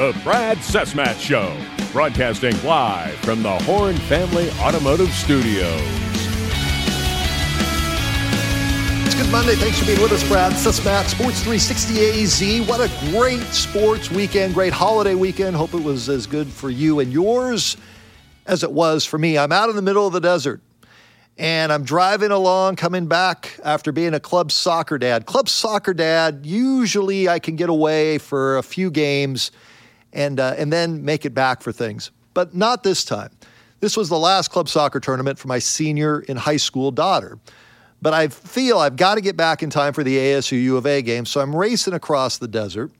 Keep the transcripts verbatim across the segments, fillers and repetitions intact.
The Brad Sesmat Show, broadcasting live from the Horn Family Automotive Studios. It's Good Monday. Thanks for being with us, Brad Sesmat, Sports three sixty A Z. What a great sports weekend, great holiday weekend. Hope it was as good for you and yours as it was for me. I'm out in the middle of the desert, and I'm driving along, coming back after being a club soccer dad. Club soccer dad, usually I can get away for a few games and uh, and then make it back for things. But not this time. This was the last club soccer tournament for my senior in high school daughter. But I feel I've got to get back in time for the A S U U of A game, so I'm racing across the desert,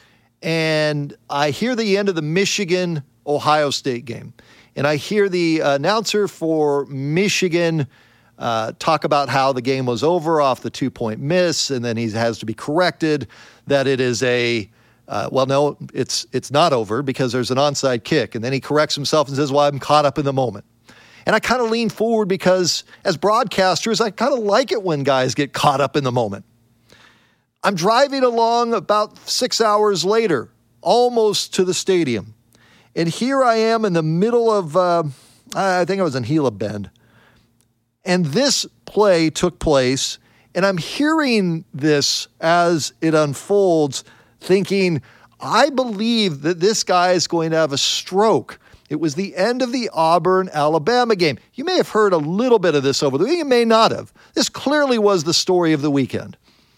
and I hear the end of the Michigan-Ohio State game. And I hear the announcer for Michigan uh, talk about how the game was over off the two-point miss, and then he has to be corrected that it is a, uh, well, no, it's it's not over because there's an onside kick. And then he corrects himself and says, well, I'm caught up in the moment. And I kind of lean forward because as broadcasters, I kind of like it when guys get caught up in the moment. I'm driving along about six hours later, almost to the stadium. And here I am in the middle of, uh, I think I was in Gila Bend. And this play took place, and I'm hearing this as it unfolds, thinking, I believe that this guy is going to have a stroke. It was the end of the Auburn-Alabama game. You may have heard a little bit of this over the weekend. You may not have. This clearly was the story of the weekend.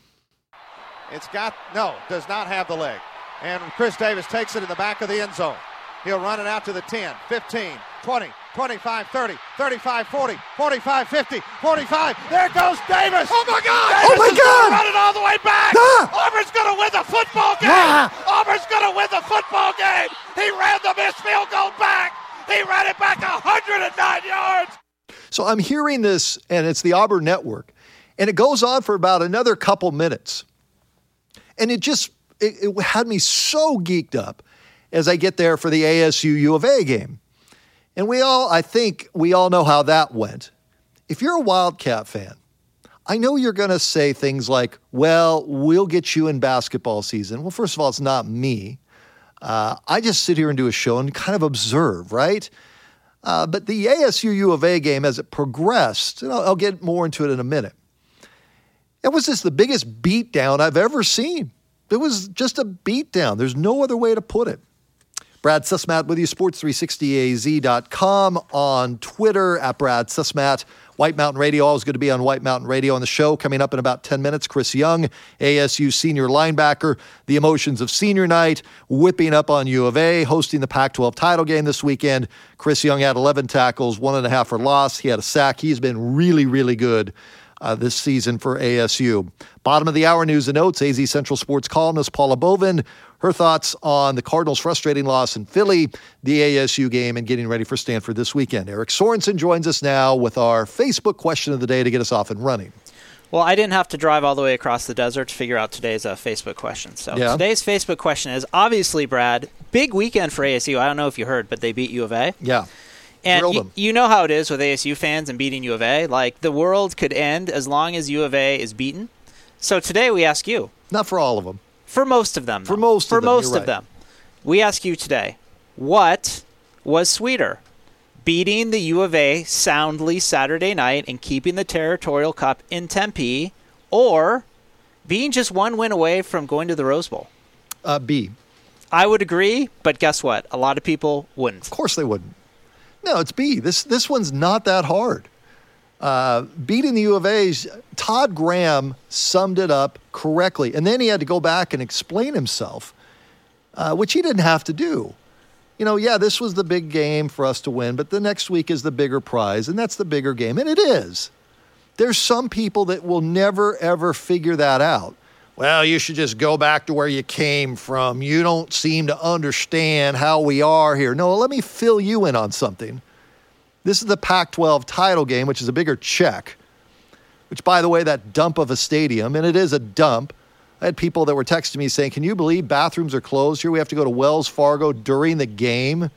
It's got, no, does not have the leg. And Chris Davis takes it in the back of the end zone. He'll run it out to the ten, fifteen, twenty, twenty-five, thirty, thirty-five, forty, forty-five, fifty, forty-five. There goes Davis. Oh, my God. Davis oh, my is God. running all the way back. Ah. Auburn's going to win the football game. Ah. Auburn's going to win the football game. He ran the missed field goal back. He ran it back one hundred nine yards. So I'm hearing this, and it's the Auburn Network, and it goes on for about another couple minutes. And it just, it, it had me so geeked up as I get there for the A S U U of A game. And we all, I think we all know how that went. If you're a Wildcat fan, I know you're going to say things like, well, we'll get you in basketball season. Well, first of all, it's not me. Uh, I just sit here and do a show and kind of observe, right? Uh, but the A S U U of A game, as it progressed, and I'll, I'll get more into it in a minute, it was just the biggest beatdown I've ever seen. It was just a beatdown. There's no other way to put it. Brad Sesmat with you, sports three sixty A Z dot com, on Twitter, at Brad Sesmat. White Mountain Radio, always good to be on White Mountain Radio. On the show, coming up in about ten minutes, Chris Young, A S U senior linebacker, the emotions of senior night, whipping up on U of A, hosting the Pac twelve title game this weekend. Chris Young had eleven tackles, one and a half for loss. He had a sack. He's been really, really good Uh, this season for A S U. Bottom of the hour news and notes, A Z Central Sports columnist Paula Bovin, her thoughts on the Cardinals' frustrating loss in Philly, the A S U game, and getting ready for Stanford this weekend. Eric Sorensen joins us now with our Facebook question of the day to get us off and running. Well, I didn't have to drive all the way across the desert to figure out today's uh, Facebook question. So yeah. Today's Facebook question is, obviously, Brad, big weekend for A S U. I don't know if you heard, but they beat U of A. Yeah. And y- you know how it is with A S U fans and beating U of A. Like, the world could end as long as U of A is beaten. So today we ask you. Not for all of them. For most of them. For most for of them, most you're of right. them. We ask you today, what was sweeter? Beating the U of A soundly Saturday night and keeping the Territorial Cup in Tempe, or being just one win away from going to the Rose Bowl? Uh, B. I would agree, but guess what? A lot of people wouldn't. Of course they wouldn't. No, it's B. This this one's not that hard. Uh, beating the U of A's, Todd Graham summed it up correctly. And then he had to go back and explain himself, uh, which he didn't have to do. You know, yeah, this was the big game for us to win, but the next week is the bigger prize, and that's the bigger game. And it is. There's some people that will never, ever figure that out. Well, you should just go back to where you came from. You don't seem to understand how we are here. No, let me fill you in on something. This is the Pac twelve title game, which is a bigger check, which, by the way, that dump of a stadium, and it is a dump. I had people that were texting me saying, can you believe bathrooms are closed here? We have to go to Wells Fargo during the game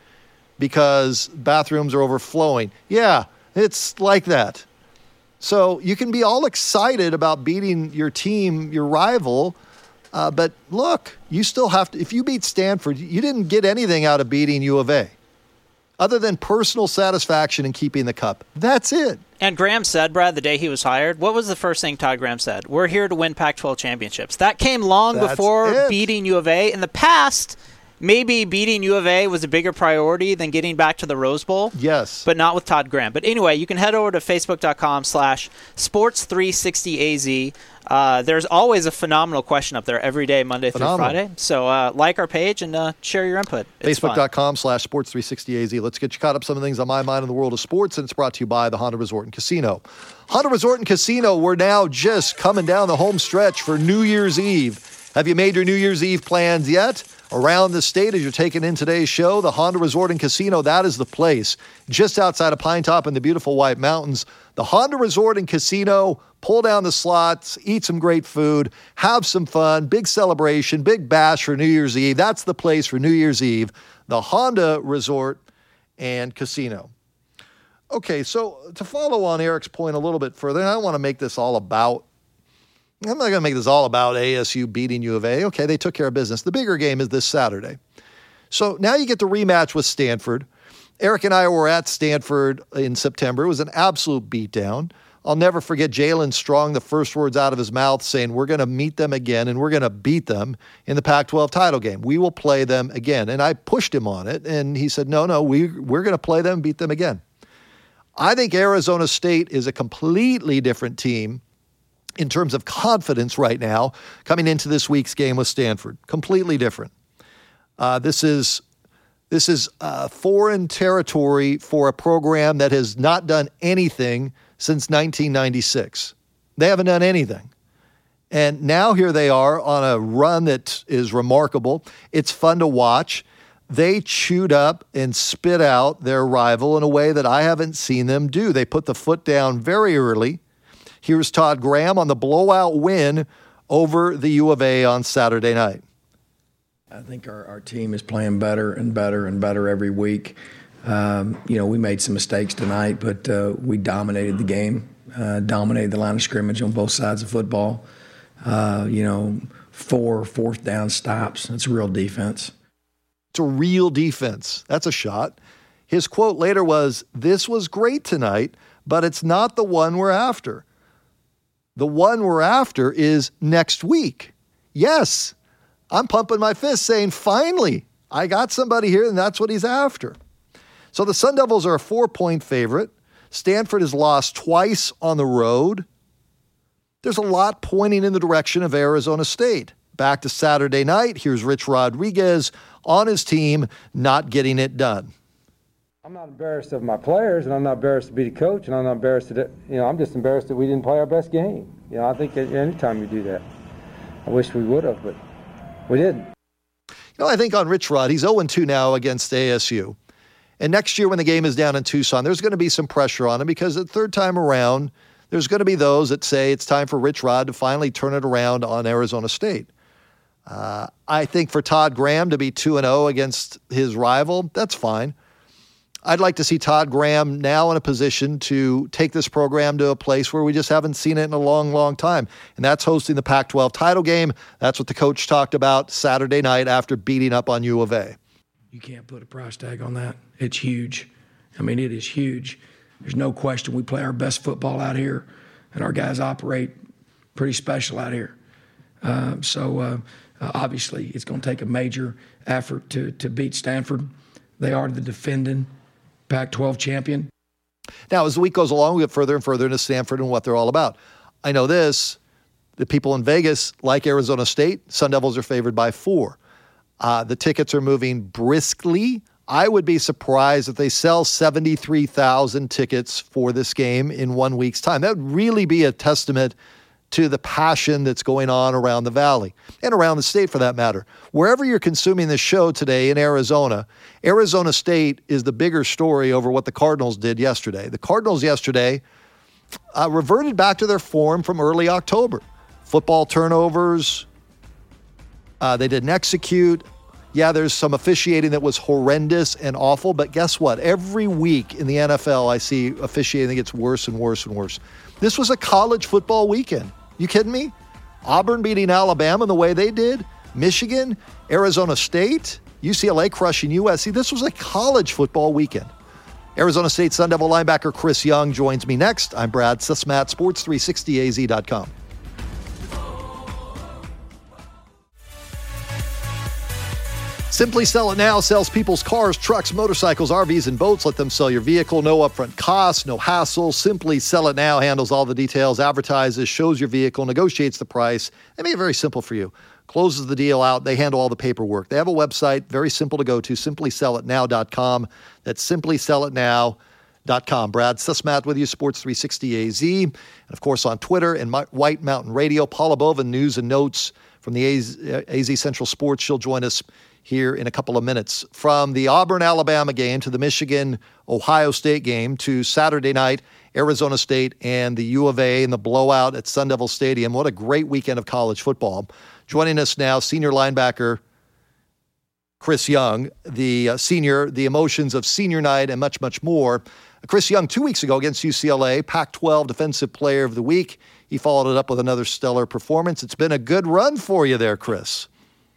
because bathrooms are overflowing. Yeah, it's like that. So you can be all excited about beating your team, your rival, Uh, but look, you still have to, if you beat Stanford, you didn't get anything out of beating U of A other than personal satisfaction in keeping the cup. That's it. And Graham said, Brad, the day he was hired, what was the first thing Todd Graham said? We're here to win Pac twelve championships. That came long That's before it. beating U of A. In the past, maybe beating U of A was a bigger priority than getting back to the Rose Bowl. Yes. But not with Todd Graham. But anyway, you can head over to facebook.com slash sports360az. Uh, there's always a phenomenal question up there every day, Monday Phenomenal. through Friday. So uh, like our page and uh, share your input. It's Facebook.com slash sports360az. Let's get you caught up some of the things on my mind in the world of sports, and it's brought to you by the Honda Resort and Casino. Honda Resort and Casino, we're now just coming down the home stretch for New Year's Eve. Have you made your New Year's Eve plans yet? Around the state, as you're taking in today's show, the Honda Resort and Casino, that is the place. Just outside of Pine Top in the beautiful White Mountains. The Honda Resort and Casino, pull down the slots, eat some great food, have some fun, big celebration, big bash for New Year's Eve. That's the place for New Year's Eve, the Honda Resort and Casino. Okay, so to follow on Eric's point a little bit further, and I don't want to make this all about I'm not going to make this all about A S U beating U of A. Okay, they took care of business. The bigger game is this Saturday. So now you get the rematch with Stanford. Eric and I were at Stanford in September. It was an absolute beatdown. I'll never forget Jalen Strong, the first words out of his mouth saying, we're going to meet them again and we're going to beat them in the Pac twelve title game. We will play them again. And I pushed him on it, and he said, no, no, we, we're going to play them and beat them again. I think Arizona State is a completely different team in terms of confidence right now coming into this week's game with Stanford. Completely different. Uh, this is this is uh, foreign territory for a program that has not done anything since nineteen ninety-six. They haven't done anything. And now here they are on a run that is remarkable. It's fun to watch. They chewed up and spit out their rival in a way that I haven't seen them do. They put the foot down very early. Here's Todd Graham on the blowout win over the U of A on Saturday night. I think our, our team is playing better and better and better every week. Um, you know, we made some mistakes tonight, but uh, we dominated the game, uh, dominated the line of scrimmage on both sides of football. Uh, you know, four fourth down stops. That's a real defense. It's a real defense. That's a shot. His quote later was, this was great tonight, but it's not the one we're after. The one we're after is next week. Yes, I'm pumping my fist saying, finally, I got somebody here, and that's what he's after. So the Sun Devils are a four-point favorite. Stanford has lost twice on the road. There's a lot pointing in the direction of Arizona State. Back to Saturday night, here's Rich Rodriguez on his team not getting it done. I'm not embarrassed of my players, and I'm not embarrassed to be the coach, and I'm not embarrassed that, you know, I'm just embarrassed that we didn't play our best game. You know, I think that anytime you do that, I wish we would have, but we didn't. You know, I think on Rich Rod, he's oh and two now against A S U. And next year when the game is down in Tucson, there's going to be some pressure on him because the third time around, there's going to be those that say it's time for Rich Rod to finally turn it around on Arizona State. Uh, I think for Todd Graham to be two and oh against his rival, that's fine. I'd like to see Todd Graham now in a position to take this program to a place where we just haven't seen it in a long, long time. And that's hosting the Pac twelve title game. That's what the coach talked about Saturday night after beating up on U of A. You can't put a price tag on that. It's huge. I mean, it is huge. There's no question we play our best football out here, and our guys operate pretty special out here. Uh, so uh, uh, obviously it's going to take a major effort to, to beat Stanford. They are the defending Pac twelve champion. Now, as the week goes along, we get further and further into Stanford and what they're all about. I know this, the people in Vegas, like Arizona State, Sun Devils are favored by four. Uh, the tickets are moving briskly. I would be surprised if they sell seventy-three thousand tickets for this game in one week's time. That would really be a testament to the passion that's going on around the Valley and around the state for that matter. Wherever you're consuming this show today in Arizona, Arizona State is the bigger story over what the Cardinals did yesterday. The Cardinals yesterday uh, reverted back to their form from early October. Football turnovers, uh, they didn't execute. Yeah, there's some officiating that was horrendous and awful, but guess what? Every week in the N F L, I see officiating that gets worse and worse and worse. This was a college football weekend. You kidding me? Auburn beating Alabama the way they did, Michigan, Arizona State, U C L A crushing U S C. This was a college football weekend. Arizona State Sun Devil linebacker Chris Young joins me next. I'm Brad Sismat, sports three sixty A Z dot com. Simply Sell It Now sells people's cars, trucks, motorcycles, R Vs, and boats. Let them sell your vehicle. No upfront costs, no hassle. Simply Sell It Now handles all the details, advertises, shows your vehicle, negotiates the price. They make it very simple for you. Closes the deal out. They handle all the paperwork. They have a website, very simple to go to, simply sell it now dot com. That's simply sell it now dot com. Brad Sismat with you, Sports three sixty A Z. And, of course, on Twitter and White Mountain Radio. Paula Bova, news and notes from the A Z, A Z Central Sports. She'll join us here in a couple of minutes. From the Auburn-Alabama game to the Michigan-Ohio State game to Saturday night, Arizona State and the U of A and the blowout at Sun Devil Stadium. What a great weekend of college football. Joining us now, senior linebacker Chris Young, the uh, senior, the emotions of senior night and much, much more. Chris Young, two weeks ago against U C L A, Pac twelve Defensive Player of the Week. He followed it up with another stellar performance. It's been a good run for you there, Chris.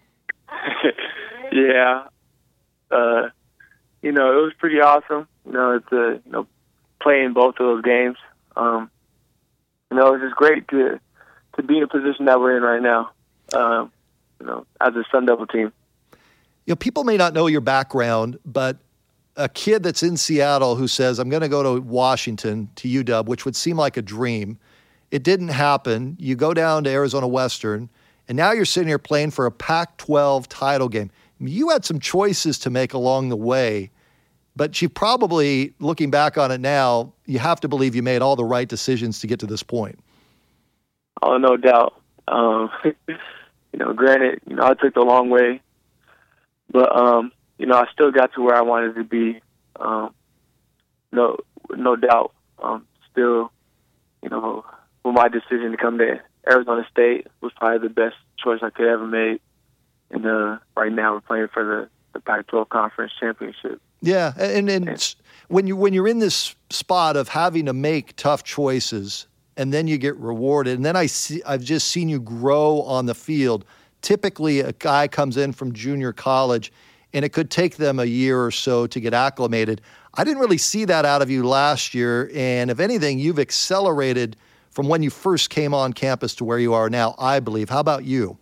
Yeah, uh, you know, it was pretty awesome. You know, to you know playing both of those games. Um, you know, it's just great to to be in a position that we're in right now. Um, you know, as a Sun Devil team. You know, people may not know your background, but a kid that's in Seattle who says, "I'm going to go to Washington to U W," which would seem like a dream. It didn't happen. You go down to Arizona Western, and now you're sitting here playing for a Pac twelve title game. You had some choices to make along the way, but you probably, looking back on it now, you have to believe you made all the right decisions to get to this point. Oh, no doubt. Um, you know, granted, you know, I took the long way, but, um, you know, I still got to where I wanted to be. Um, no, no doubt. Um, still, you know, with my decision to come to Arizona State was probably the best choice I could ever make. And uh, right now we're playing for the, the Pac twelve Conference Championship. Yeah, and, and and when you when you're in this spot of having to make tough choices, and then you get rewarded, and then I see I've just seen you grow on the field. Typically, a guy comes in from junior college, and it could take them a year or so to get acclimated. I didn't really see that out of you last year, and if anything, you've accelerated from when you first came on campus to where you are now, I believe. How about you?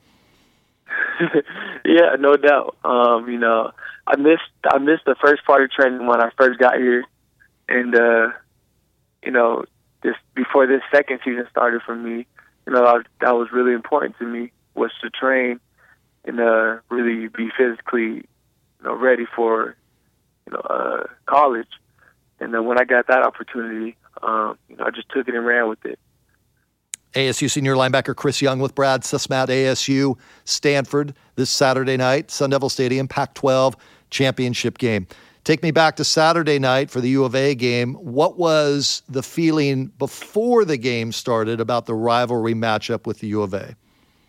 Yeah, no doubt. Um, you know, I missed I missed the first part of training when I first got here, and uh, you know, just before this second season started for me, you know, that, that was really important to me, was to train and uh, really be physically, you know, ready for, you know, uh, college. And then when I got that opportunity, um, you know, I just took it and ran with it. A S U senior linebacker Chris Young with Brad Sismat. A S U Stanford this Saturday night, Sun Devil Stadium, Pac twelve championship game. Take me back to Saturday night for the U of A game. What was the feeling before the game started about the rivalry matchup with the U of A?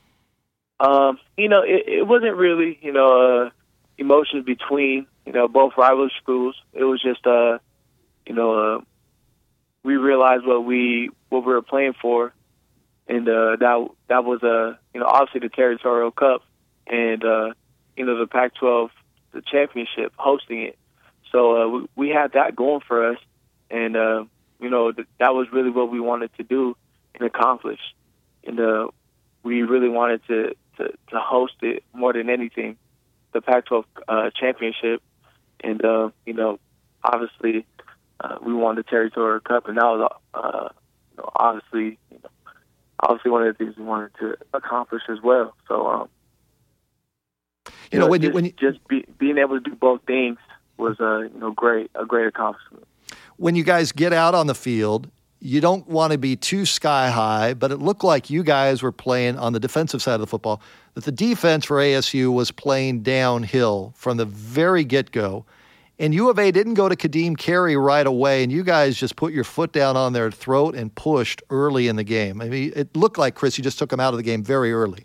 Um, you know, it, it wasn't really, you know, uh, emotions between, you know, both rival schools. It was just, uh, you know, uh, we realized what we what we were playing for. And uh, that that was, uh, you know, obviously the Territorial Cup and, uh, you know, the Pac twelve the championship, hosting it. So uh, we, we had that going for us. And, uh, you know, th- that was really what we wanted to do and accomplish. And uh, we really wanted to, to, to host it more than anything, the Pac twelve uh, championship. And, uh, you know, obviously uh, we won the Territorial Cup, and that was uh, you know, obviously, you know, obviously one of the things we wanted to accomplish as well. So, um, you, you know, know, when just, you, when you, just be, being able to do both things was, uh, you know, great, a great accomplishment. When you guys get out on the field, you don't want to be too sky high, but it looked like you guys were playing on the defensive side of the football, that the defense for A S U was playing downhill from the very get-go. And U of A didn't go to Kadeem Carey right away, and you guys just put your foot down on their throat and pushed early in the game. I mean, it looked like, Chris, you just took them out of the game very early.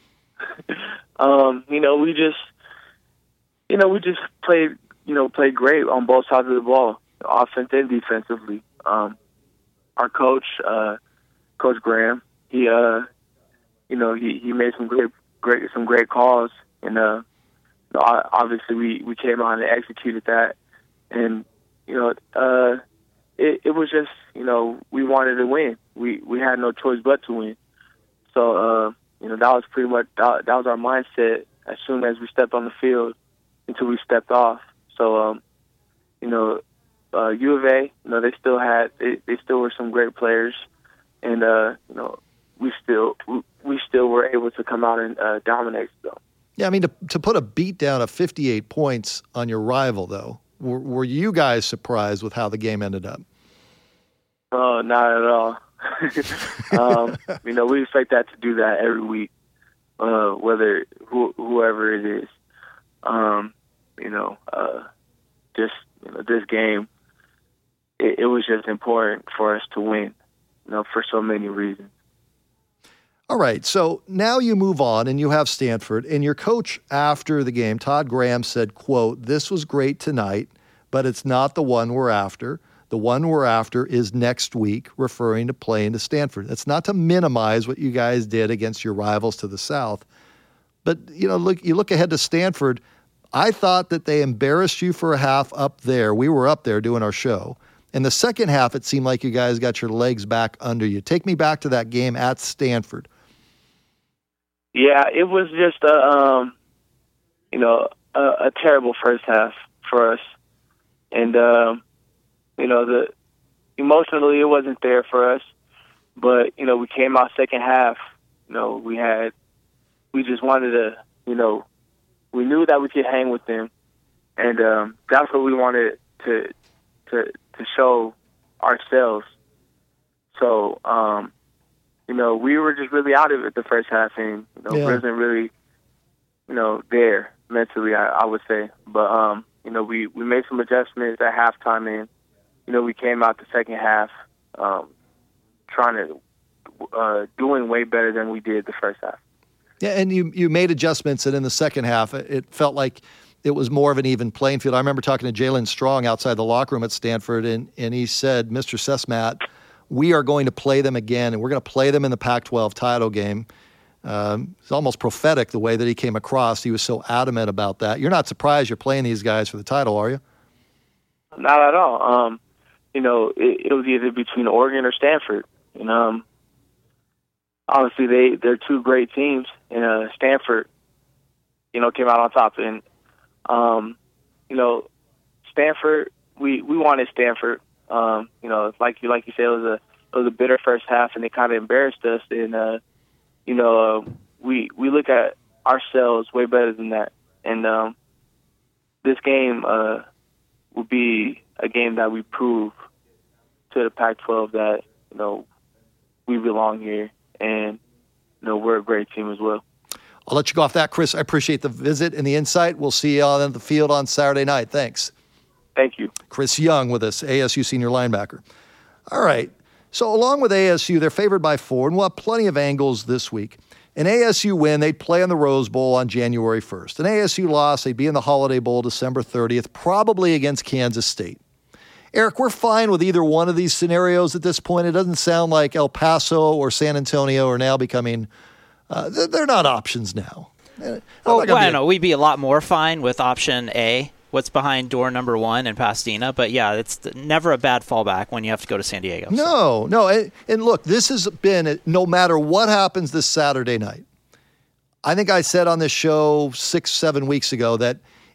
um, you know, we just, you know, we just played, you know, played great on both sides of the ball, offense and defensively. Um, our coach, uh, Coach Graham, he, uh, you know, he, he made some great, great, some great calls, and uh, you know, obviously we, we came out and executed that, and you know, uh, it, it was just, you know, we wanted to win. We we had no choice but to win. So uh, you know, that was pretty much that, that was our mindset as soon as we stepped on the field until we stepped off. So um, you know, uh, U of A, you know, they still had they, they still were some great players, and uh, you know, we still we, we still were able to come out and uh, dominate them. Yeah, I mean, to to put a beat down of fifty-eight points on your rival, though, were, were you guys surprised with how the game ended up? Oh, not at all. um, you know, we expect that to do that every week, uh, whether who, whoever it is. Um, you know, uh, just you know, this game, it, it was just important for us to win. You know, for so many reasons. All right, so now you move on and you have Stanford, and your coach after the game, Todd Graham, said, quote, "This was great tonight, but it's not the one we're after. The one we're after is next week," referring to playing to Stanford. That's not to minimize what you guys did against your rivals to the south. But, you know, look, you look ahead to Stanford. I thought that they embarrassed you for a half up there. We were up there doing our show. In the second half, it seemed like you guys got your legs back under you. Take me back to that game at Stanford. Yeah, it was just a, um, you know, a, a terrible first half for us. And, um, you know, the emotionally it wasn't there for us, but you know, we came out second half. You know, we had, we just wanted to, you know, we knew that we could hang with them, and um, that's what we wanted to to to show ourselves. So, um, you know, we were just really out of it the first half, and you know, yeah. wasn't really, you know, there mentally, I, I would say. But um, you know, we we made some adjustments at halftime, and you know, we came out the second half um, trying to uh, doing way better than we did the first half. Yeah, and you you made adjustments, and in the second half, it felt like it was more of an even playing field. I remember talking to Jalen Strong outside the locker room at Stanford, and, and he said, "Mister Sesmat, we are going to play them again, and we're going to play them in the Pac twelve title game." Um, it's almost prophetic the way that he came across. He was so adamant about that. You're not surprised you're playing these guys for the title, are you? Not at all. Um, you know, it, it was either between Oregon or Stanford. And um, obviously, they, they're two great teams. And uh, Stanford, you know, came out on top. And, um, you know, Stanford, we, we wanted Stanford. Um, you know, like you like you said, it was a it was a bitter first half, and they kind of embarrassed us. And uh, you know, uh, we we look at ourselves way better than that. And um, this game uh, will be a game that we prove to the Pac twelve that, you know, we belong here, and you know, we're a great team as well. I'll let you go off that, Chris. I appreciate the visit and the insight. We'll see you on the field on Saturday night. Thanks. Thank you. Chris Young with us, A S U senior linebacker. All right. So along with A S U, they're favored by four, and we'll have plenty of angles this week. An A S U win, they'd play in the Rose Bowl on January first. An A S U loss, they'd be in the Holiday Bowl December thirtieth, probably against Kansas State. Eric, we're fine with either one of these scenarios at this point. It doesn't sound like El Paso or San Antonio are now becoming uh, – they're not options now. Oh, well, I don't know. We'd be a lot more fine with option A, what's behind door number one in Pasadena. But, yeah, it's never a bad fallback when you have to go to San Diego. No, so. no. And, and look, this has been – no matter what happens this Saturday night, I think I said on this show six, seven weeks ago that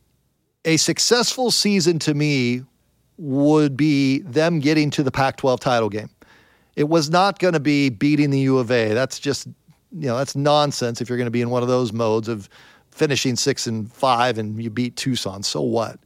a successful season to me would be them getting to the Pac twelve title game. It was not going to be beating the U of A. That's just, you know, that's nonsense if you're going to be in one of those modes of finishing six and five and you beat Tucson. So what?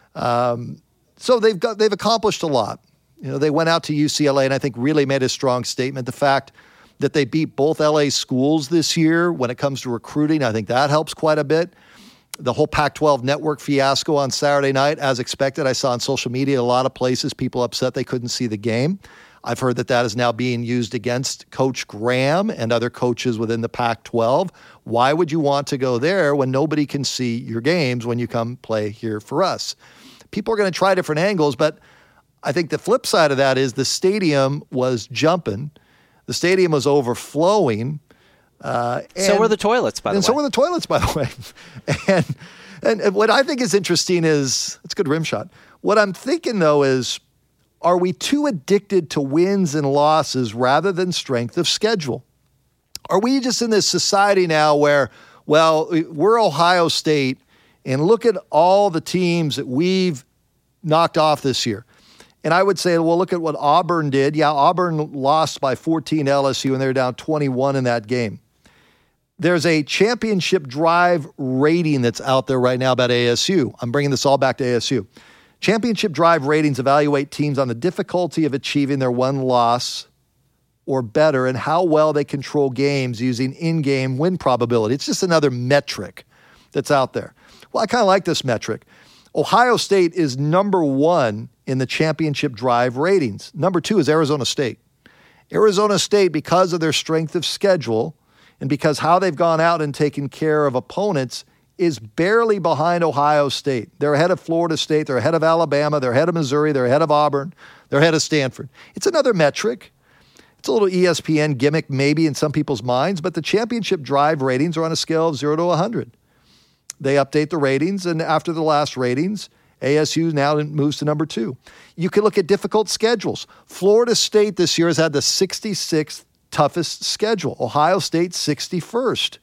Um, so they've got they've accomplished a lot. You know, they went out to U C L A and I think really made a strong statement. The fact that they beat both L A schools this year when it comes to recruiting, I think that helps quite a bit. The whole Pac twelve network fiasco on Saturday night, as expected, I saw on social media a lot of places people upset they couldn't see the game. I've heard that that is now being used against Coach Graham and other coaches within the Pac twelve. Why would you want to go there when nobody can see your games when you come play here for us? People are going to try different angles, but I think the flip side of that is the stadium was jumping. The stadium was overflowing. Uh, and, so were the toilets, by the and way. And so were the toilets, by the way. and, and and what I think is interesting is, it's a good rim shot. What I'm thinking, though, is, are we too addicted to wins and losses rather than strength of schedule? Are we just in this society now where, well, we're Ohio State, and look at all the teams that we've knocked off this year. And I would say, well, look at what Auburn did. Yeah, Auburn lost by fourteen to L S U, and they're down twenty-one in that game. There's a championship drive rating that's out there right now about A S U. I'm bringing this all back to A S U. Championship drive ratings evaluate teams on the difficulty of achieving their one loss or better and how well they control games using in-game win probability. It's just another metric that's out there. Well, I kind of like this metric. Ohio State is number one in the championship drive ratings. Number two is Arizona State. Arizona State, because of their strength of schedule and because how they've gone out and taken care of opponents, is barely behind Ohio State. They're ahead of Florida State. They're ahead of Alabama. They're ahead of Missouri. They're ahead of Auburn. They're ahead of Stanford. It's another metric. It's a little E S P N gimmick maybe in some people's minds, but the championship drive ratings are on a scale of zero to one hundred. They update the ratings, and after the last ratings, A S U now moves to number two. You can look at difficult schedules. Florida State this year has had the sixty-sixth toughest schedule. Ohio State, sixty-first.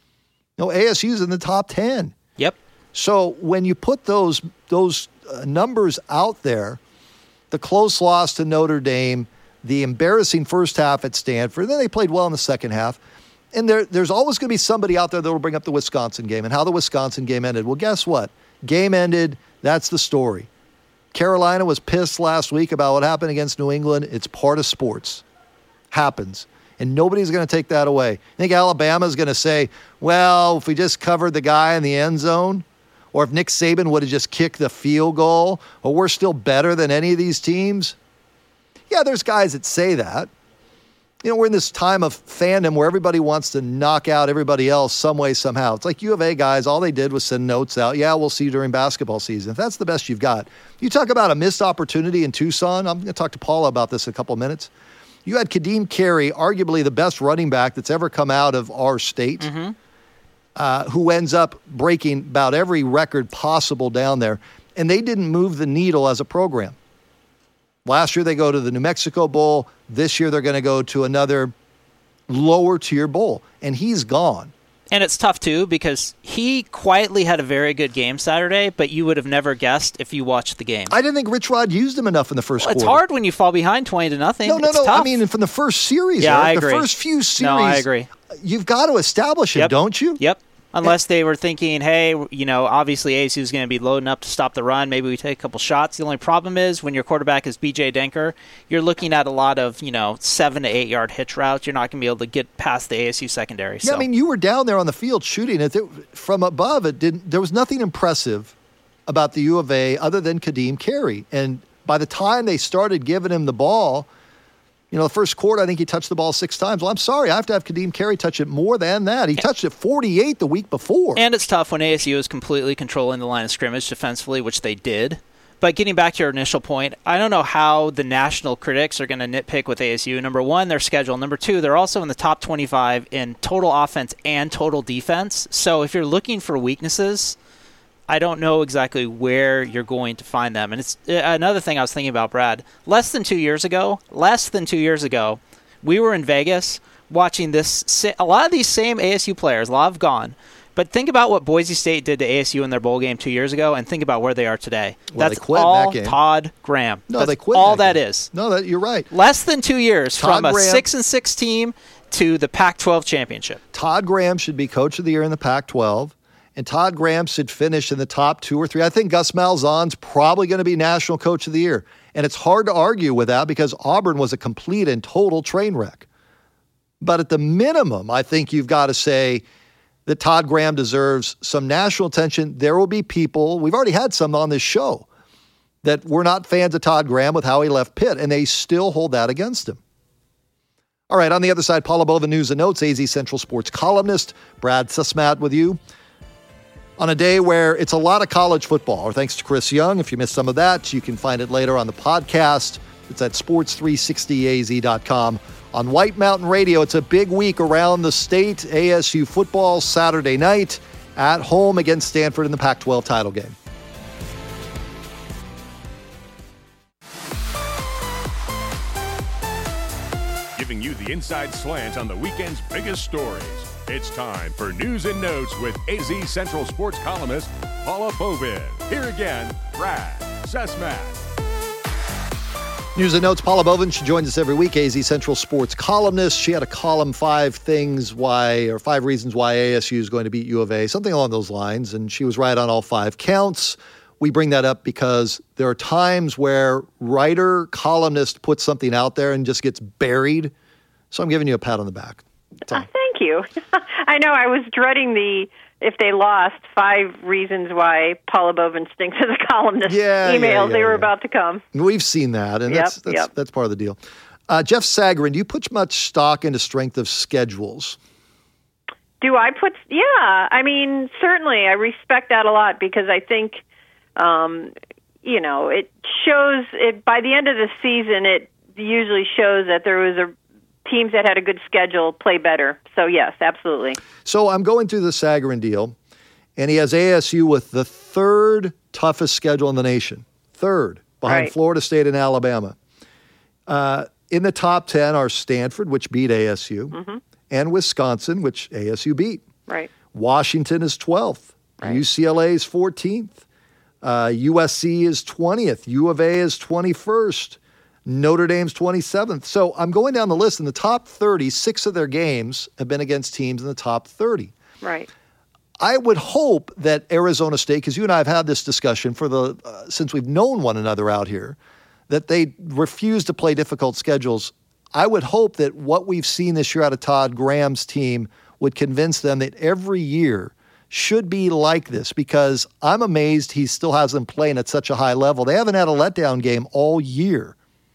No, A S U's in the top ten. Yep. So when you put those those uh, numbers out there, the close loss to Notre Dame, the embarrassing first half at Stanford, then they played well in the second half. And there, there's always going to be somebody out there that will bring up the Wisconsin game and how the Wisconsin game ended. Well, guess what? Game ended. That's the story. Carolina was pissed last week about what happened against New England. It's part of sports. Happens. And nobody's going to take that away. I think Alabama's going to say, well, if we just covered the guy in the end zone, or if Nick Saban would have just kicked the field goal, or we're still better than any of these teams. Yeah, there's guys that say that. You know, we're in this time of fandom where everybody wants to knock out everybody else some way, somehow. It's like U of A guys, all they did was send notes out. Yeah, we'll see you during basketball season. If that's the best you've got. You talk about a missed opportunity in Tucson. I'm going to talk to Paula about this in a couple of minutes. You had Kadeem Carey, arguably the best running back that's ever come out of our state, mm-hmm. uh, who ends up breaking about every record possible down there. And they didn't move the needle as a program. Last year, they go to the New Mexico Bowl. This year, they're going to go to another lower-tier bowl, and he's gone. And it's tough, too, because he quietly had a very good game Saturday, but you would have never guessed if you watched the game. I didn't think Rich Rod used him enough in the first well, quarter. It's hard when you fall behind twenty to nothing. No, no, it's no. Tough. I mean, from the first series, yeah, Eric, I agree. The first few series, no, I agree. You've got to establish him, yep. don't you? Yep. Unless they were thinking, hey, you know, obviously A S U is going to be loading up to stop the run. Maybe we take a couple shots. The only problem is when your quarterback is B J Denker, you're looking at a lot of, you know, seven to eight yard hitch routes. You're not going to be able to get past the A S U secondary. Yeah, so. I mean, you were down there on the field shooting it. From above, it didn't. There was nothing impressive about the U of A other than Kadeem Carey. And by the time they started giving him the ball, you know, the first quarter, I think he touched the ball six times. Well, I'm sorry. I have to have Kadeem Carey touch it more than that. He touched it forty-eight the week before. And it's tough when A S U is completely controlling the line of scrimmage defensively, which they did. But getting back to your initial point, I don't know how the national critics are going to nitpick with A S U. Number one, their schedule. Number two, they're also in the top twenty-five in total offense and total defense. So if you're looking for weaknesses, I don't know exactly where you're going to find them. And it's another thing I was thinking about, Brad. Less than two years ago, less than two years ago, we were in Vegas watching this. A lot of these same A S U players, a lot have gone. But think about what Boise State did to A S U in their bowl game two years ago, and think about where they are today. Well, That's they quit all that game. Todd Graham. No, That's they quit all that, that game. is. No, that you're right. Less than two years Todd from a Graham, six and six team to the Pac twelve championship. Todd Graham should be coach of the year in the Pac twelve. And Todd Graham should finish in the top two or three. I think Gus Malzahn's probably going to be National Coach of the Year. And it's hard to argue with that because Auburn was a complete and total train wreck. But at the minimum, I think you've got to say that Todd Graham deserves some national attention. There will be people, we've already had some on this show, that were not fans of Todd Graham with how he left Pitt, and they still hold that against him. All right, on the other side, Paula Bova, News and Notes, A Z Central Sports columnist, Brad Susmat with you. On a day where it's a lot of college football, or thanks to Chris Young. If you missed some of that, you can find it later on the podcast. It's at sports three sixty a z dot com on White Mountain Radio. It's a big week around the state. A S U football Saturday night at home against Stanford in the Pac twelve title game. Giving you the inside slant on the weekend's biggest stories. It's time for News and Notes with A Z Central Sports columnist Paula Bovin. Here again, Brad Sesmat. News and Notes, Paula Bovin. She joins us every week, A Z Central Sports columnist. She had a column, five things why, or five reasons why A S U is going to beat U of A, something along those lines, and she was right on all five counts. We bring that up because there are times where writer, columnist puts something out there and just gets buried. So I'm giving you a pat on the back. Uh, thank you. I know I was dreading the, if they lost, five reasons why Paula Bovin stinks as a columnist yeah, emails. Yeah, yeah, they were yeah. about to come. We've seen that, and yep, that's that's, yep. that's part of the deal. Uh, Jeff Sagarin, do you put much stock into strength of schedules? Do I put, yeah, I mean, certainly I respect that a lot because I think, um, you know, it shows, it by the end of the season, it usually shows that there was a teams that had a good schedule play better. So, yes, absolutely. So I'm going through the Sagarin deal, and he has A S U with the third toughest schedule in the nation. Third, behind right. Florida State and Alabama. Uh, in the top ten are Stanford, which beat A S U, mm-hmm. and Wisconsin, which A S U beat. Right. Washington is twelfth. Right. U C L A is fourteenth. Uh, U S C is twentieth. U of A is twenty-first. Notre Dame's twenty-seventh. So I'm going down the list. In the top thirty, six of their games have been against teams in the top thirty. Right. I would hope that Arizona State, because you and I have had this discussion for the uh, since we've known one another out here, that they refuse to play difficult schedules. I would hope that what we've seen this year out of Todd Graham's team would convince them that every year should be like this, because I'm amazed he still has them playing at such a high level. They haven't had a letdown game all year.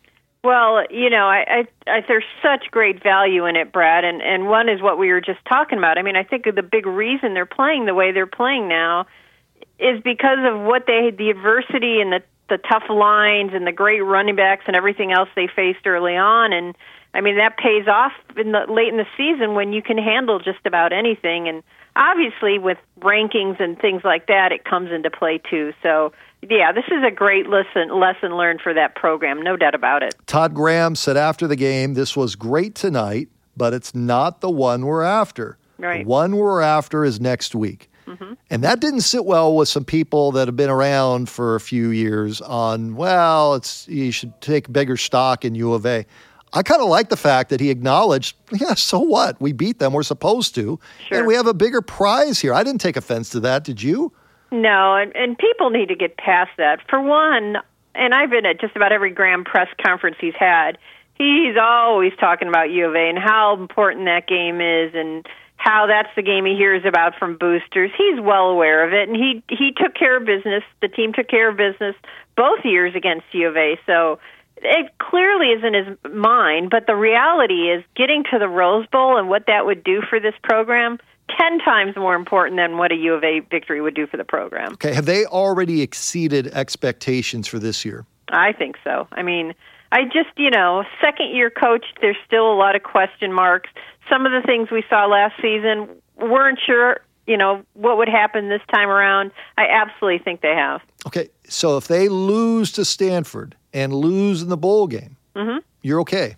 Well, you know, I, I, I, there's such great value in it, Brad, and, and one is what we were just talking about. I mean, I think the big reason they're playing the way they're playing now is because of what they, the adversity and the, the tough lines and the great running backs and everything else they faced early on. And, I mean, that pays off in the, late in the season when you can handle just about anything. And obviously with rankings and things like that, it comes into play too. So, yeah, this is a great lesson lesson learned for that program, no doubt about it. Todd Graham said after the game, this was great tonight, but it's not the one we're after. Right. The one we're after is next week. Mm-hmm. And that didn't sit well with some people that have been around for a few years on, well, it's you should take bigger stock in U of A. I kind of like the fact that he acknowledged, yeah, so what? We beat them. We're supposed to. Sure. And we have a bigger prize here. I didn't take offense to that. Did you? No, and, and people need to get past that. For one, and I've been at just about every Graham press conference he's had, he's always talking about U of A and how important that game is and how that's the game he hears about from boosters. He's well aware of it, and he, he took care of business. The team took care of business both years against U of A, so it clearly isn't his mind, but the reality is getting to the Rose Bowl and what that would do for this program, ten times more important than what a U of A victory would do for the program. Okay, have they already exceeded expectations for this year? I think so. I mean, I just, you know, second-year coach, there's still a lot of question marks. Some of the things we saw last season, weren't sure, you know, what would happen this time around. I absolutely think they have. Okay, so if they lose to Stanford and lose in the bowl game, mm-hmm. you're okay?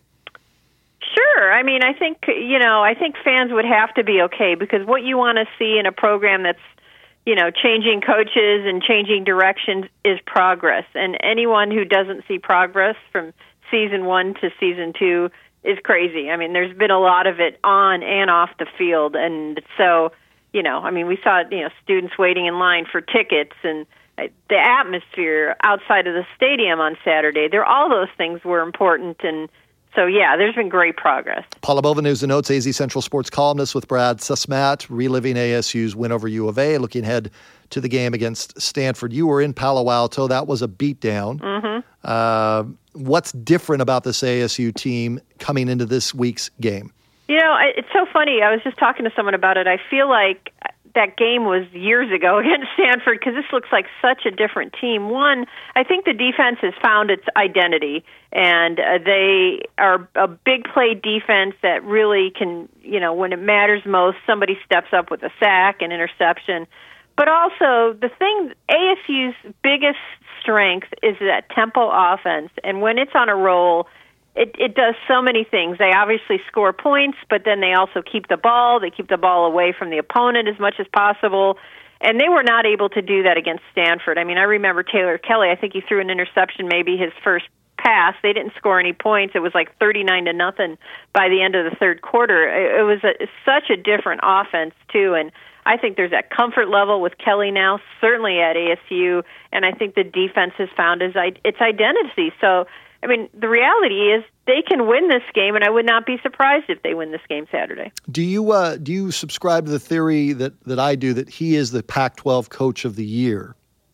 Sure. I mean, I think, you know, I think fans would have to be okay because what you want to see in a program that's, you know, changing coaches and changing directions is progress. And anyone who doesn't see progress from season one to season two is crazy. I mean, there's been a lot of it on and off the field. And so, you know, I mean, we saw, you know, students waiting in line for tickets and the atmosphere outside of the stadium on Saturday. There, all those things were important. And so, yeah, there's been great progress. Paula Bovin, News and Notes, A Z Central Sports columnist with Brad Sesmat, reliving A S U's win over U of A, looking ahead to the game against Stanford. You were in Palo Alto. That was a beatdown. Mm-hmm. Uh, what's different about this A S U team coming into this week's game? You know, it's so funny. I was just talking to someone about it. I feel like that game was years ago against Stanford, because this looks like such a different team. One, I think the defense has found its identity, and uh, they are a big play defense that really can, you know, when it matters most, somebody steps up with a sack, an interception. But also, the thing, A S U's biggest strength is that tempo offense, and when it's on a roll, It, it does so many things. They obviously score points, but then they also keep the ball. They keep the ball away from the opponent as much as possible. And they were not able to do that against Stanford. I mean, I remember Taylor Kelly. I think he threw an interception maybe his first pass. They didn't score any points. It was like thirty-nine to nothing by the end of the third quarter. It, it was a, such a different offense, too. And I think there's that comfort level with Kelly now, certainly at A S U. And I think the defense has found its, its identity. So, I mean, the reality is they can win this game, and I would not be surprised if they win this game Saturday. Do you uh, do you subscribe to the theory that, that I do, that he is the Pac twelve Coach of the Year?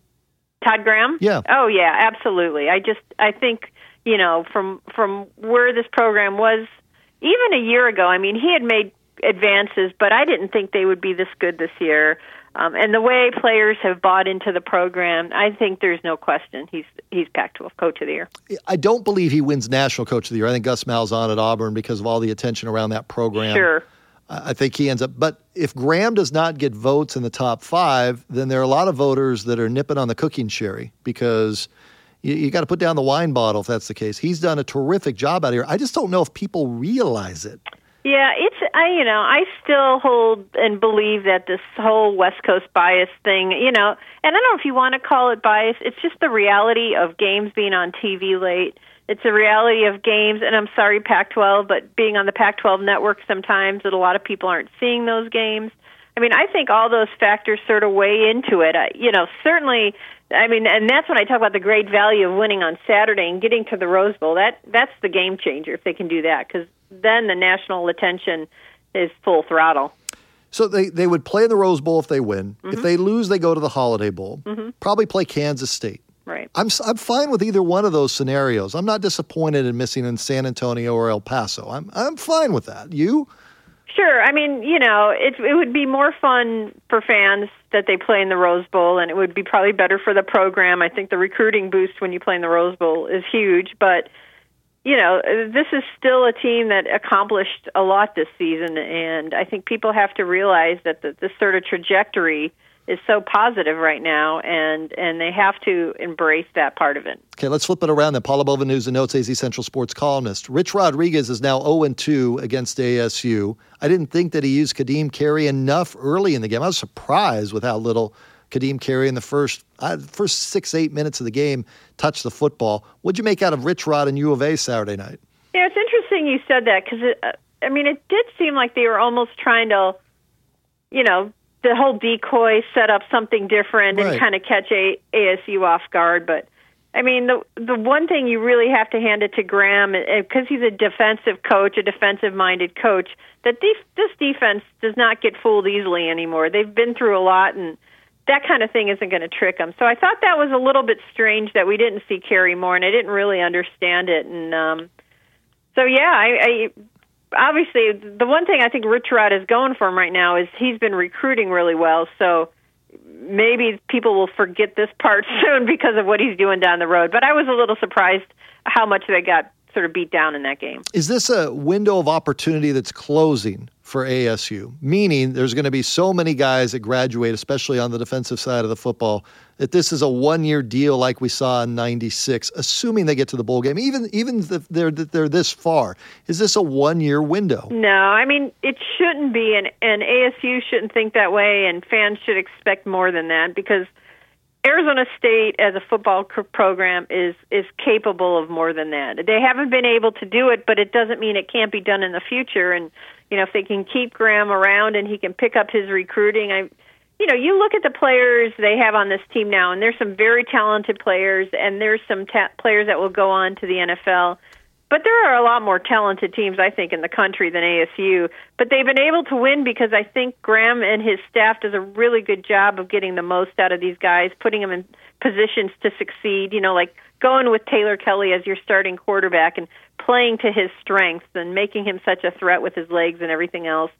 Todd Graham? Yeah. Oh, yeah, absolutely. I just, I think, you know, from from where this program was even a year ago, I mean, he had made advances, but I didn't think they would be this good this year. Um, and the way players have bought into the program, I think there's no question he's he's Pac twelve Coach of the Year. I don't believe he wins National Coach of the Year. I think Gus Malzahn at Auburn, because of all the attention around that program. Sure. I think he ends up. But if Graham does not get votes in the top five, then there are a lot of voters that are nipping on the cooking sherry, because you, you got to put down the wine bottle if that's the case. He's done a terrific job out here. I just don't know if people realize it. Yeah, it's, I, you know, I still hold and believe that this whole West Coast bias thing, you know, and I don't know if you want to call it bias, it's just the reality of games being on T V late. It's a reality of games, and I'm sorry, Pac twelve, but being on the Pac twelve network sometimes that a lot of people aren't seeing those games. I mean, I think all those factors sort of weigh into it. I, you know, certainly, I mean, and that's when I talk about the great value of winning on Saturday and getting to the Rose Bowl. That That's the game changer if they can do that, because then the national attention is full throttle. So they, they would play in the Rose Bowl if they win. Mm-hmm. If they lose, they go to the Holiday Bowl. Mm-hmm. Probably play Kansas State. Right. I'm I'm fine with either one of those scenarios. I'm not disappointed in missing in San Antonio or El Paso. I'm I'm fine with that. You? Sure. I mean, you know, it it would be more fun for fans that they play in the Rose Bowl, and it would be probably better for the program. I think the recruiting boost when you play in the Rose Bowl is huge, but you know, this is still a team that accomplished a lot this season, and I think people have to realize that the, this sort of trajectory is so positive right now, and, and they have to embrace that part of it. Okay, let's flip it around then. Paula Bova, News and Notes, A Z Central Sports columnist. Rich Rodriguez is now oh and two against A S U. I didn't think that he used Kadeem Carey enough early in the game. I was surprised with how little Kadeem Carey in the first uh, first six, eight minutes of the game touched the football. What'd you make out of Rich Rod and U of A Saturday night? Yeah, it's interesting you said that, because, uh, I mean, it did seem like they were almost trying to, you know, the whole decoy set up something different and right. kind of catch a- ASU off guard. But, I mean, the the one thing you really have to hand it to Graham, because he's a defensive coach, a defensive-minded coach, that def- this defense does not get fooled easily anymore. They've been through a lot, and that kind of thing isn't going to trick them. So I thought that was a little bit strange that we didn't see Carey more, and I didn't really understand it. And um, so, yeah, I, I obviously the one thing I think Rich Rod is going for him right now is he's been recruiting really well. So maybe people will forget this part soon because of what he's doing down the road. But I was a little surprised how much they got sort of beat down in that game. Is this a window of opportunity that's closing for A S U? Meaning there's going to be so many guys that graduate, especially on the defensive side of the football, that this is a one-year deal like we saw in ninety-six, assuming they get to the bowl game, even even if they're, they're this far. Is this a one-year window? No, I mean, it shouldn't be, and, and A S U shouldn't think that way, and fans should expect more than that, because Arizona State as a football program is is capable of more than that. They haven't been able to do it, but it doesn't mean it can't be done in the future. And you know, if they can keep Graham around and he can pick up his recruiting, I, you know, you look at the players they have on this team now, and there's some very talented players, and there's some ta- players that will go on to the N F L. But there are a lot more talented teams, I think, in the country than A S U. But they've been able to win because I think Graham and his staff does a really good job of getting the most out of these guys, putting them in positions to succeed, you know, like going with Taylor Kelly as your starting quarterback and playing to his strengths and making him such a threat with his legs and everything else.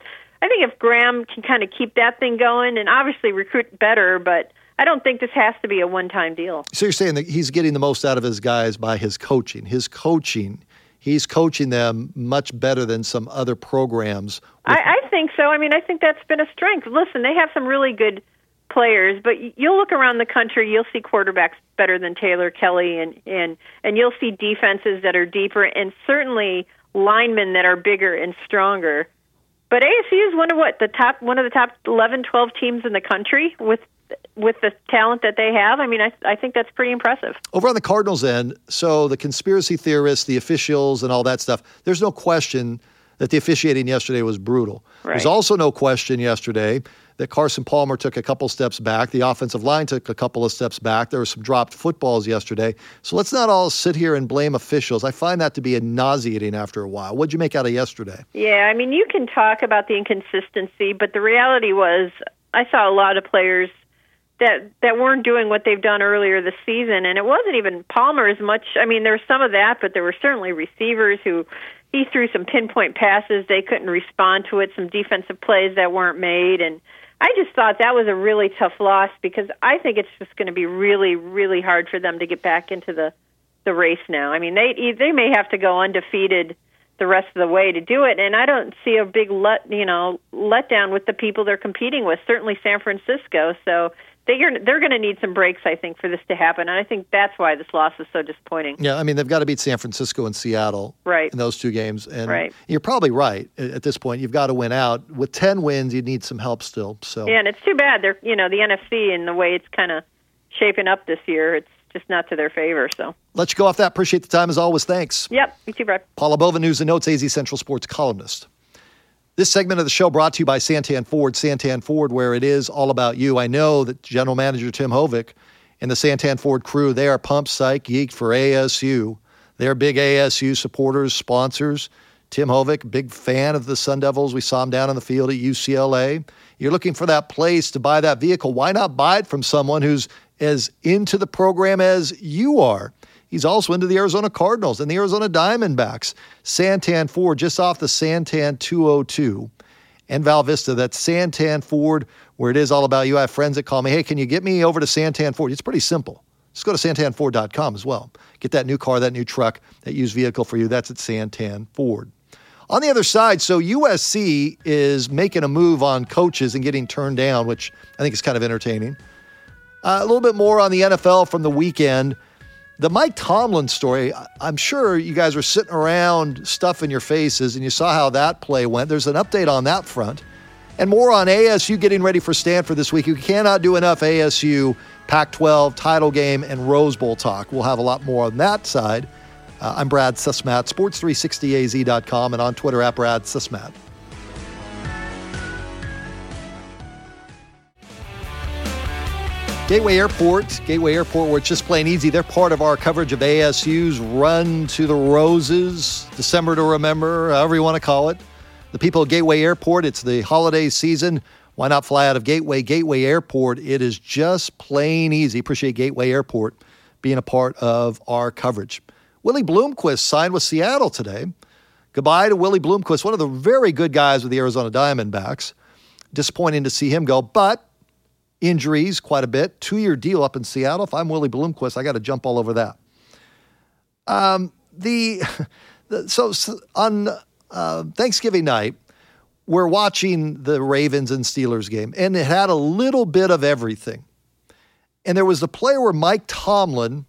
I think if Graham can kind of keep that thing going and obviously recruit better, but I don't think this has to be a one-time deal. So you're saying that he's getting the most out of his guys by his coaching. His coaching, he's coaching them much better than some other programs. With- I, I think so. I mean, I think that's been a strength. Listen, they have some really good players, but you'll look around the country, you'll see quarterbacks better than Taylor Kelly, and, and, and you'll see defenses that are deeper, and certainly linemen that are bigger and stronger. But A S U is one of what the top one of the top eleven, twelve teams in the country with with the talent that they have. I mean, I I think that's pretty impressive. Over on the Cardinals end, so the conspiracy theorists, the officials, and all that stuff, there's no question that the officiating yesterday was brutal. Right. There's also no question yesterday that Carson Palmer took a couple steps back. The offensive line took a couple of steps back. There were some dropped footballs yesterday. So let's not all sit here and blame officials. I find that to be nauseating after a while. What'd you make out of yesterday? Yeah, I mean, you can talk about the inconsistency, but the reality was I saw a lot of players that that weren't doing what they've done earlier this season, and it wasn't even Palmer as much. I mean, there was some of that, but there were certainly receivers who he threw some pinpoint passes. They couldn't respond to it, some defensive plays that weren't made, and I just thought that was a really tough loss because I think it's just going to be really, really hard for them to get back into the, the race now. I mean, they they may have to go undefeated the rest of the way to do it, and I don't see a big let you know letdown with the people they're competing with. Certainly San Francisco, so they're they're going to need some breaks, I think, for this to happen, and I think that's why this loss is so disappointing. Yeah, I mean, they've got to beat San Francisco and Seattle right. in those two games, and right. you're probably right at this point. You've got to win out. With ten wins, you need some help still. So yeah, and it's too bad they're you know the N F C and the way it's kind of shaping up this year. It's just not to their favor. So let you go off that. Appreciate the time as always. Thanks. Yep, you too, Brad. Paula Bova, News and Notes, A Z Central Sports columnist. This segment of the show brought to you by Santan Ford. Santan Ford, where it is all about you. I know that General Manager Tim Hovick and the Santan Ford crew, they are pumped, psych, geeked for A S U. They're big A S U supporters, sponsors. Tim Hovick, big fan of the Sun Devils. We saw him down on the field at U C L A. You're looking for that place to buy that vehicle. Why not buy it from someone who's as into the program as you are? He's also into the Arizona Cardinals and the Arizona Diamondbacks. Santan Ford, just off the Santan two oh two and Val Vista. That's Santan Ford, where it is all about you. I have friends that call me, hey, can you get me over to Santan Ford? It's pretty simple. Just go to santan ford dot com as well. Get that new car, that new truck, that used vehicle for you. That's at Santan Ford. On the other side, so U S C is making a move on coaches and getting turned down, which I think is kind of entertaining. Uh, a little bit more on the N F L from the weekend. The Mike Tomlin story, I'm sure you guys were sitting around stuffing your faces and you saw how that play went. There's an update on that front. And more on A S U getting ready for Stanford this week. You cannot do enough A S U, Pac twelve, title game, and Rose Bowl talk. We'll have a lot more on that side. Uh, I'm Brad Sussmat, sports three sixty A Z dot com, and on Twitter at Brad Sussmat. Gateway Airport, Gateway Airport, where it's just plain easy. They're part of our coverage of A S U's Run to the Roses, December to Remember, however you want to call it. The people at Gateway Airport, it's the holiday season. Why not fly out of Gateway? Gateway Airport, it is just plain easy. Appreciate Gateway Airport being a part of our coverage. Willie Bloomquist signed with Seattle today. Goodbye to Willie Bloomquist, one of the very good guys with the Arizona Diamondbacks. Disappointing to see him go, but injuries quite a bit. Two-year deal up in Seattle. If I'm Willie Bloomquist, I got to jump all over that. Um, the, the so, so on uh, Thanksgiving night, we're watching the Ravens and Steelers game, and it had a little bit of everything. And there was the play where Mike Tomlin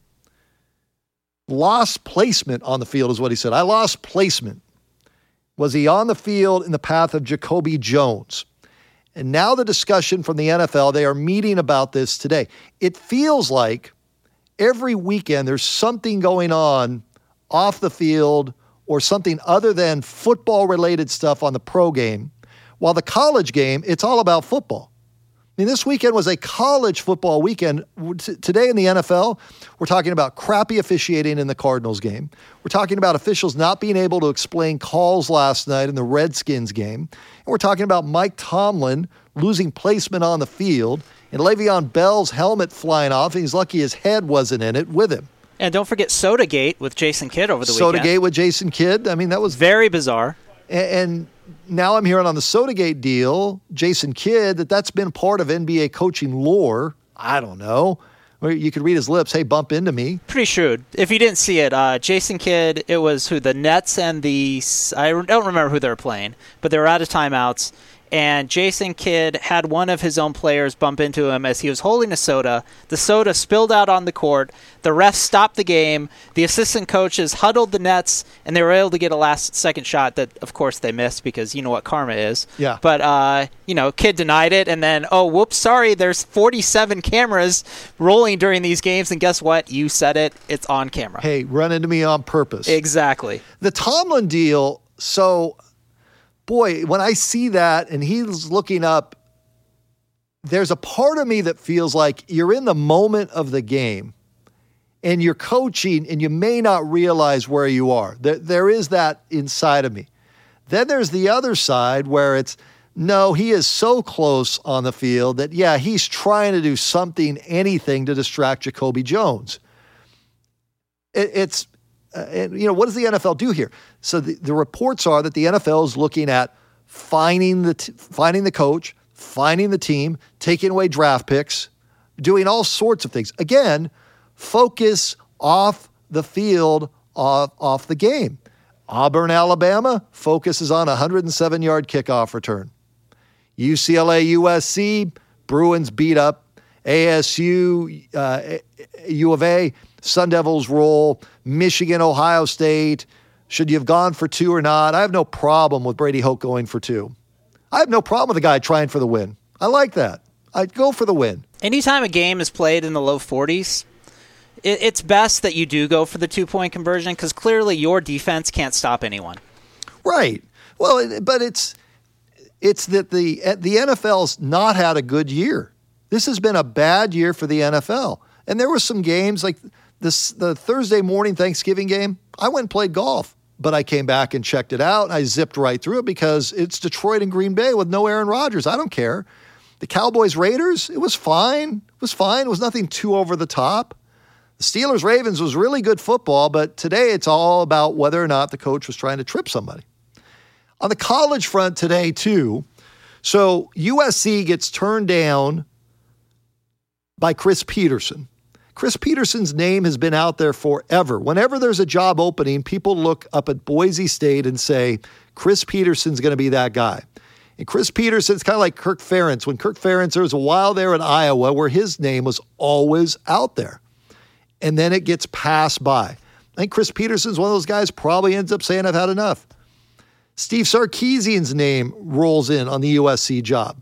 lost placement on the field, is what he said. I lost placement. Was he on the field in the path of Jacoby Jones? And now the discussion from the N F L, they are meeting about this today. It feels like every weekend there's something going on off the field or something other than football-related stuff on the pro game. While the college game, it's all about football. I mean, this weekend was a college football weekend. Today in the N F L, we're talking about crappy officiating in the Cardinals game. We're talking about officials not being able to explain calls last night in the Redskins game. And we're talking about Mike Tomlin losing placement on the field and Le'Veon Bell's helmet flying off, and he's lucky his head wasn't in it with him. And don't forget Sodagate with Jason Kidd over the Sodagate weekend. with Jason Kidd. I mean, that was very bizarre. And, and now I'm hearing on the Sodagate deal, Jason Kidd, that that's been part of N B A coaching lore. I don't know. You could read his lips. Hey, bump into me. Pretty shrewd. If you didn't see it, uh, Jason Kidd, it was who the Nets and the I don't remember who they were playing, but they were out of timeouts. And Jason Kidd had one of his own players bump into him as he was holding a soda. The soda spilled out on the court. The refs stopped the game. The assistant coaches huddled the Nets, and they were able to get a last-second shot that, of course, they missed because you know what karma is. Yeah. But, uh, you know, Kidd denied it, and then, oh, whoops, sorry, there's forty-seven cameras rolling during these games, and guess what? You said it. It's on camera. Hey, run into me on purpose. Exactly. The Tomlin deal, so... Boy, when I see that and he's looking up, there's a part of me that feels like you're in the moment of the game and you're coaching and you may not realize where you are. There, there is that inside of me. Then there's the other side where it's, no, he is so close on the field that, yeah, he's trying to do something, anything to distract Jacoby Jones. It, it's... Uh, and, you know, what does the N F L do here? So the, the reports are that the N F L is looking at finding the t- finding the coach, finding the team, taking away draft picks, doing all sorts of things. Again, focus off the field, off, off the game. Auburn, Alabama focuses on a one hundred seven yard kickoff return. U C L A, U S C, Bruins beat up. A S U, uh, U of A, Sun Devils roll. Michigan, Ohio State. Should you have gone for two or not? I have no problem with Brady Hoke going for two. I have no problem with the guy trying for the win. I like that. I'd go for the win. Anytime a game is played in the low forties, it, it's best that you do go for the two-point conversion because clearly your defense can't stop anyone. Right. Well, but it's it's that the the N F L's not had a good year. This has been a bad year for the N F L. And there were some games like this, the Thursday morning Thanksgiving game. I went and played golf, but I came back and checked it out. And I zipped right through it because it's Detroit and Green Bay with no Aaron Rodgers. I don't care. The Cowboys Raiders, it was fine. It was fine. It was nothing too over the top. The Steelers Ravens was really good football, but today it's all about whether or not the coach was trying to trip somebody. On the college front today, too, so U S C gets turned down by Chris Peterson. Chris Peterson's name has been out there forever. Whenever there's a job opening, people look up at Boise State and say, Chris Peterson's going to be that guy. And Chris Peterson's kind of like Kirk Ferentz. When Kirk Ferentz, there was a while there in Iowa where his name was always out there. And then it gets passed by. I think Chris Peterson's one of those guys probably ends up saying, I've had enough. Steve Sarkisian's name rolls in on the U S C job.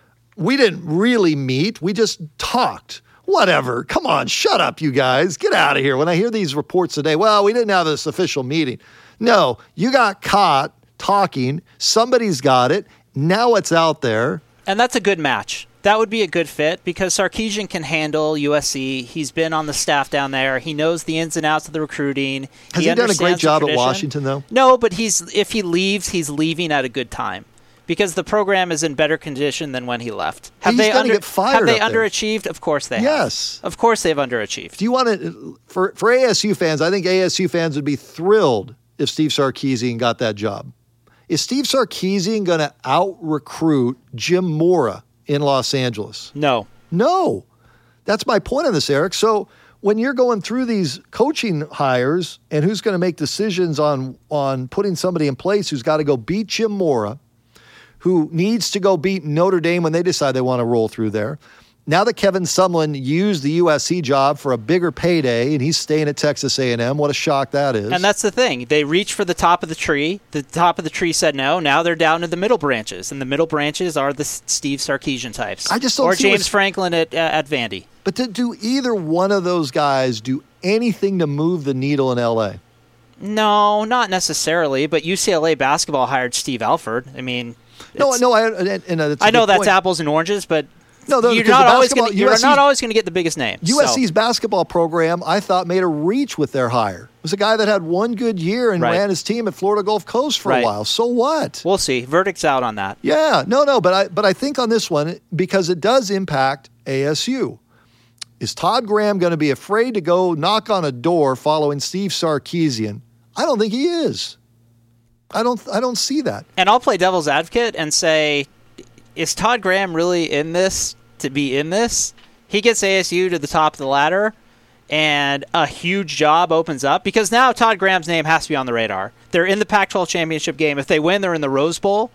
We didn't really meet. We just talked. Whatever. Come on, shut up, you guys. Get out of here. When I hear these reports today, well, we didn't have this official meeting. No, you got caught talking. Somebody's got it. Now it's out there. And that's a good match. That would be a good fit because Sarkisian can handle U S C. He's been on the staff down there. He knows the ins and outs of the recruiting. Has he, he done a great job at Washington, though? No, but he's if he leaves, he's leaving at a good time. Because the program is in better condition than when he left. Have He's they, gonna under, get fired have they up there. underachieved? Of course they have. Yes. Of course they've underachieved. Do you want to, for, for A S U fans, I think A S U fans would be thrilled if Steve Sarkisian got that job. Is Steve Sarkisian going to out-recruit Jim Mora in Los Angeles? No. No. That's my point on this, Eric. So when you're going through these coaching hires and who's going to make decisions on, on putting somebody in place who's got to go beat Jim Mora, who needs to go beat Notre Dame when they decide they want to roll through there. Now that Kevin Sumlin used the U S C job for a bigger payday and he's staying at Texas A and M, what a shock that is. And that's the thing. They reached for the top of the tree. The top of the tree said no. Now they're down to the middle branches, and the middle branches are the Steve Sarkisian types. I just don't or see James what's... Franklin at, uh, at Vandy. But to do either one of those guys do anything to move the needle in L A? No, not necessarily, but U C L A basketball hired Steve Alford. I mean... No, no, I, and, and that's I know that's point. apples and oranges, but no, no, you're not always going U S C's, not always going to get the biggest name. U S C's so. basketball program, I thought, made a reach with their hire. It was a guy that had one good year and right. ran his team at Florida Gulf Coast for right. a while. So what? We'll see. Verdict's out on that. Yeah, no, no, but I, but I think on this one, because it does impact A S U, is Todd Graham going to be afraid to go knock on a door following Steve Sarkisian? I don't think he is. I don't I don't see that. And I'll play devil's advocate and say, is Todd Graham really in this to be in this? He gets A S U to the top of the ladder, and a huge job opens up, because now Todd Graham's name has to be on the radar. They're in the Pac twelve championship game. If they win, they're in the Rose Bowl.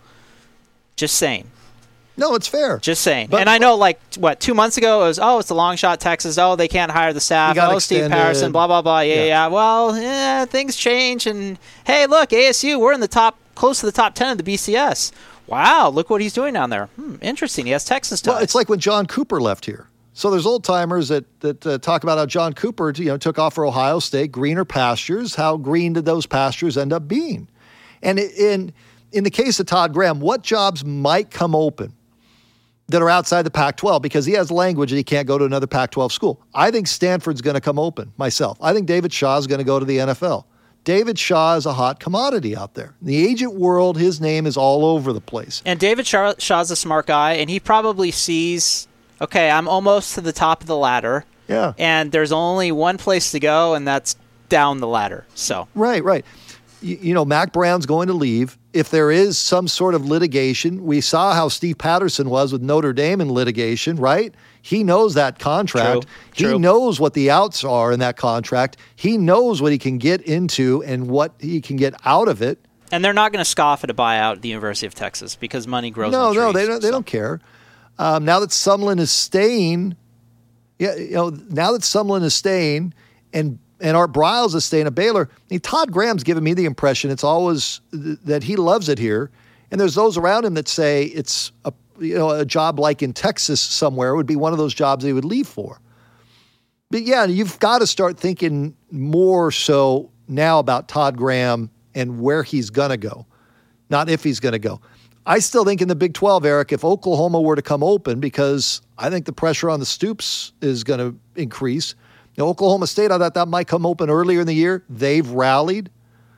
Just saying. No, it's fair. Just saying. But, and I know, like, what, two months ago, it was, oh, it's a long shot, Texas. Oh, they can't hire the staff. Oh, Steve Patterson, blah, blah, blah. Yeah, yeah. yeah. Well, yeah, things change. And, hey, look, A S U, we're in the top, close to the top ten of the B C S. Wow, look what he's doing down there. Hmm, interesting. He has Texas ties. Well, it's like when John Cooper left here. So there's old-timers that, that uh, talk about how John Cooper, you know, took off for Ohio State, greener pastures. How green did those pastures end up being? And in, in the case of Todd Graham, what jobs might come open that are outside the Pac twelve, because he has language and he can't go to another Pac twelve school? I think Stanford's going to come open, myself. I think David Shaw is going to go to the N F L. David Shaw is a hot commodity out there. In the agent world, his name is all over the place. And David Shaw, Shaw's a smart guy, and he probably sees, okay, I'm almost to the top of the ladder. Yeah. And there's only one place to go, and that's down the ladder. So Right, right. You, you know, Mac Brown's going to leave. If there is some sort of litigation, we saw how Steve Patterson was with Notre Dame in litigation, right? He knows that contract. True, he true. knows what the outs are in that contract. He knows what he can get into and what he can get out of it. And they're not going to scoff at a buyout at the University of Texas, because money grows No, on trees. no, they don't. They so. don't care. Um, now that Sumlin is staying, yeah, you know, now that Sumlin is staying, and and Art Briles is staying at Baylor, I mean, Todd Graham's given me the impression it's always th- that he loves it here, and there's those around him that say it's a you know a job like in Texas somewhere would be one of those jobs that he would leave for. But yeah, you've got to start thinking more so now about Todd Graham and where he's going to go, not if he's going to go. I still think in the Big twelve, Eric, if Oklahoma were to come open, because I think the pressure on the Stoops is going to increase. You know, Oklahoma State, I thought that might come open earlier in the year. They've rallied.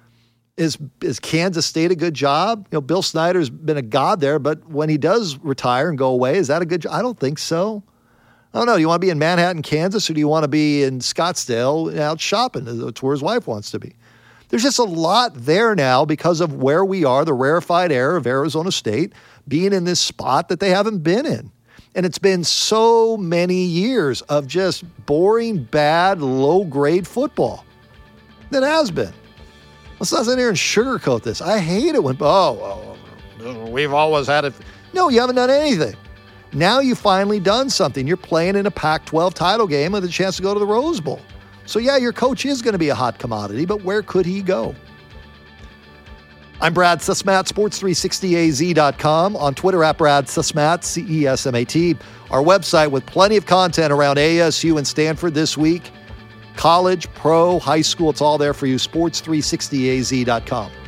Is is Kansas State a good job? You know, Bill Snyder's been a god there, but when he does retire and go away, is that a good job? I don't think so. I don't know. Do you want to be in Manhattan, Kansas, or do you want to be in Scottsdale out shopping? That's where his wife wants to be. There's just a lot there now because of where we are, the rarefied air of Arizona State, being in this spot that they haven't been in. And it's been so many years of just boring, bad, low-grade football. That has been. Let's not sit here and sugarcoat this. I hate it when, oh, oh, we've always had it. No, you haven't done anything. Now you've finally done something. You're playing in a Pac twelve title game with a chance to go to the Rose Bowl. So, yeah, your coach is going to be a hot commodity, but where could he go? I'm Brad Cesmat, sports three sixty A Z dot com. On Twitter, at Brad Cesmat, C E S M A T. Our website with plenty of content around A S U and Stanford this week. College, pro, high school, it's all there for you. sports three sixty A Z dot com.